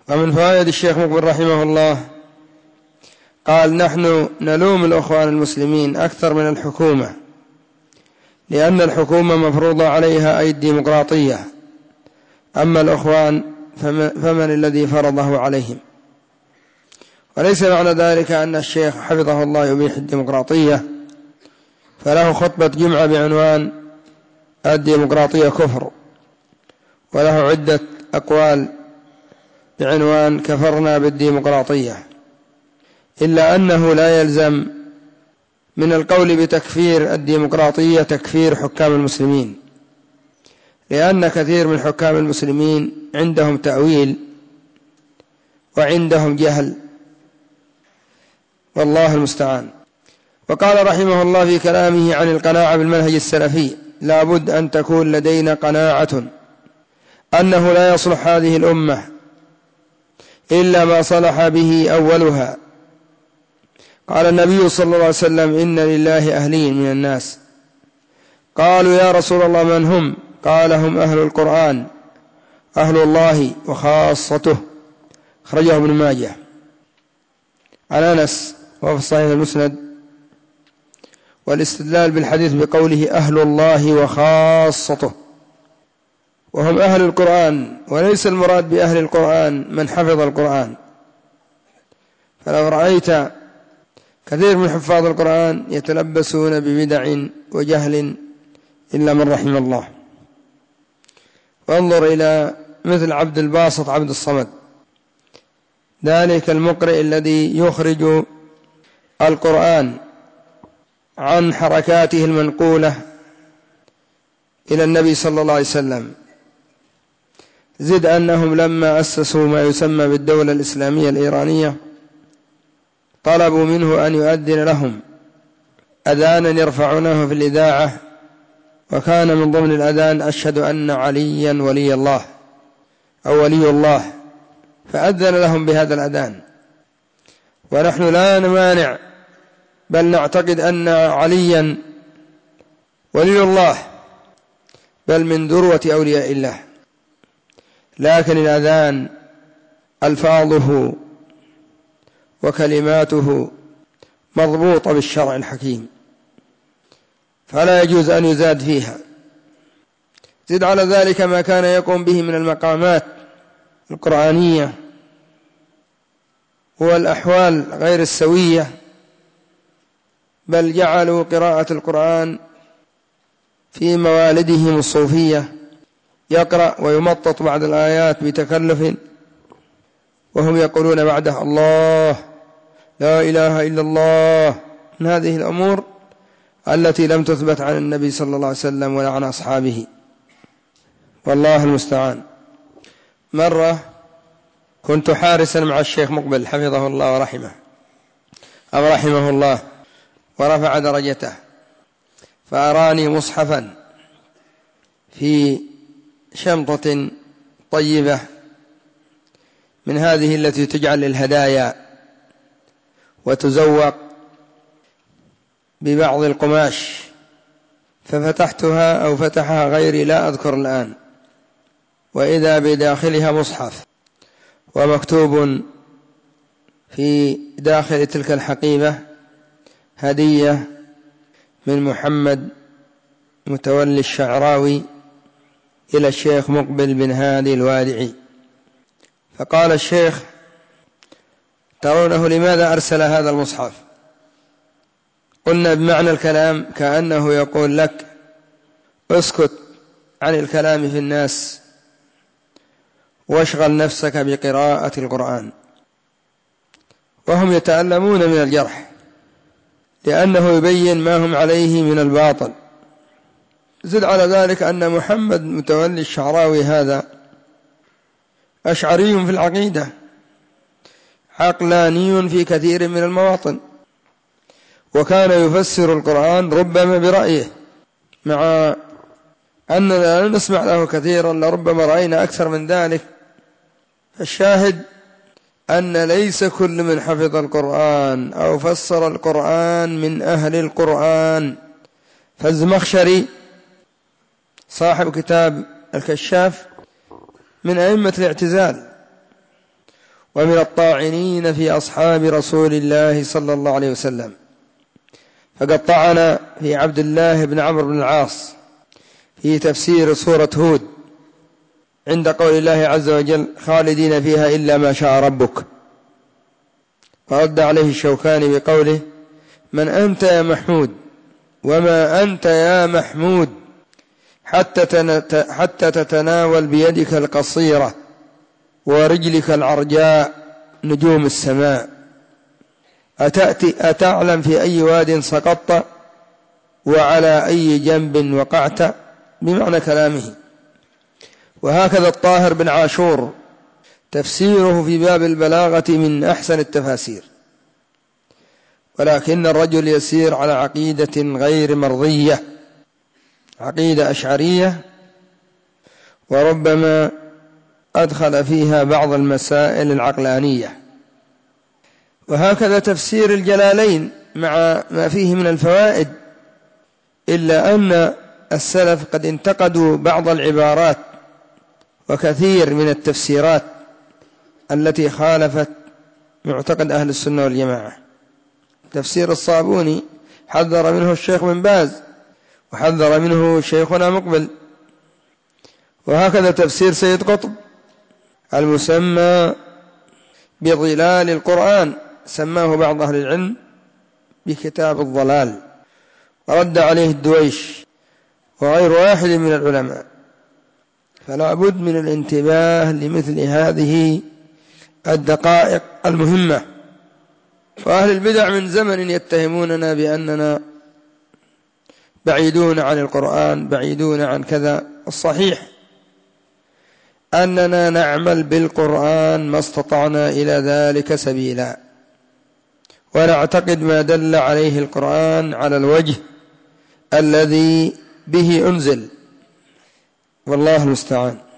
ومن فوائد الشيخ مقبل رحمه الله قال: نحن نلوم الأخوان المسلمين أكثر من الحكومة، لأن الحكومة مفروضة عليها أي الديمقراطية، أما الأخوان فمن الذي فرضه عليهم؟ وليس معنى ذلك أن الشيخ حفظه الله يبيح الديمقراطية، فله خطبة جمعة بعنوان الديمقراطية كفر، وله عدة أقوال بعنوان كفرنا بالديمقراطية، إلا أنه لا يلزم من القول بتكفير الديمقراطية تكفير حكام المسلمين، لأن كثير من حكام المسلمين عندهم تأويل وعندهم جهل، والله المستعان. وقال رحمه الله في كلامه عن القناعة بالمنهج السلفي: لا بد أن تكون لدينا قناعة أنه لا يصلح هذه الأمة إلا ما صلح به أولها. قال النبي صلى الله عليه وسلم: إن لله أهلين من الناس. قالوا: يا رسول الله من هم؟ قال: هم أهل القرآن، أهل الله وخاصته. خرجه ابن ماجه. عن أنس وفي صحيح المسند، والاستدلال بالحديث بقوله أهل الله وخاصته، وهم أهل القرآن، وليس المراد بأهل القرآن من حفظ القرآن. فلو رأيت كثير من حفاظ القرآن يتلبسون ببدع وجهل إلا من رحم الله. وانظر إلى مثل عبد الباسط عبد الصمد، ذلك المقرئ الذي يخرج القرآن عن حركاته المنقولة إلى النبي صلى الله عليه وسلم. زد أنهم لما أسسوا ما يسمى بالدولة الإسلامية الإيرانية طلبوا منه أن يؤذن لهم أذانا يرفعونه في الإذاعة، وكان من ضمن الأذان: أشهد أن عليا ولي الله أو ولي الله، فأذن لهم بهذا الأذان. ونحن لا نمانع، بل نعتقد أن عليا ولي الله، بل من ذروة أولياء الله، لكن الأذان ألفاظه وكلماته مضبوطة بالشرع الحكيم، فلا يجوز أن يزاد فيها. زد على ذلك ما كان يقوم به من المقامات القرآنية والأحوال غير السوية، بل جعلوا قراءة القرآن في موالدهم الصوفية، يقرأ ويمطط بعض الآيات بتكلف، وهم يقولون بعده الله، لا إله إلا الله، من هذه الأمور التي لم تثبت عن النبي صلى الله عليه وسلم ولا عن أصحابه، والله المستعان. مرة كنت حارسا مع الشيخ مقبل حفظه الله ورحمه أو رحمه الله ورفع درجته، فأراني مصحفا في شنطة طيبة من هذه التي تجعل للهدايا وتزوق ببعض القماش، ففتحتها أو فتحها غيري لا أذكر الآن، وإذا بداخلها مصحف، ومكتوب في داخل تلك الحقيبة: هدية من محمد متولي الشعراوي إلى الشيخ مقبل بن هادي الوادعي. فقال الشيخ: ترونه لماذا أرسل هذا المصحف؟ قلنا بمعنى الكلام كأنه يقول لك: اسكت عن الكلام في الناس واشغل نفسك بقراءة القرآن. وهم يتألمون من الجرح، لأنه يبين ما هم عليه من الباطل. زد على ذلك أن محمد متولي الشعراوي هذا أشعري في العقيدة، عقلاني في كثير من المواطن، وكان يفسر القرآن ربما برأيه، مع أننا لا نسمع له كثيرا، لربما رأينا أكثر من ذلك. فالشاهد أن ليس كل من حفظ القرآن أو فسر القرآن من أهل القرآن. فالزمخشري صاحب كتاب الكشاف من أئمة الاعتزال، ومن الطاعنين في أصحاب رسول الله صلى الله عليه وسلم، فقد طعن في عبد الله بن عمرو بن العاص في تفسير سورة هود عند قول الله عز وجل خالدين فيها إلا ما شاء ربك، فرد عليه الشوكاني بقوله من أنت يا محمود وما أنت يا محمود حتى تتناول بيدك القصيرة ورجلك العرجاء نجوم السماء، أتعلم في أي واد سقطت وعلى أي جنب وقعت، بمعنى كلامه. وهكذا الطاهر بن عاشور تفسيره في باب البلاغة من أحسن التفاسير، ولكن الرجل يسير على عقيدة غير مرضية، عقيدة أشعرية، وربما أدخل فيها بعض المسائل العقلانية. وهكذا تفسير الجلالين مع ما فيه من الفوائد، إلا أن السلف قد انتقدوا بعض العبارات وكثير من التفسيرات التي خالفت معتقد أهل السنة والجماعة. تفسير الصابوني حذر منه الشيخ بن باز، وحذر منه شيخنا مقبل. وهكذا تفسير سيد قطب المسمى بظلال القرآن، سماه بعض أهل العلم بكتاب الضلال، ورد عليه الدويش وغير واحد من العلماء. فلا بد من الانتباه لمثل هذه الدقائق المهمة. فأهل البدع من زمن يتهموننا بأننا بعيدون عن القرآن، بعيدون عن كذا. الصحيح أننا نعمل بالقرآن ما استطعنا إلى ذلك سبيلا، ونعتقد ما دل عليه القرآن على الوجه الذي به أنزل، والله المستعان.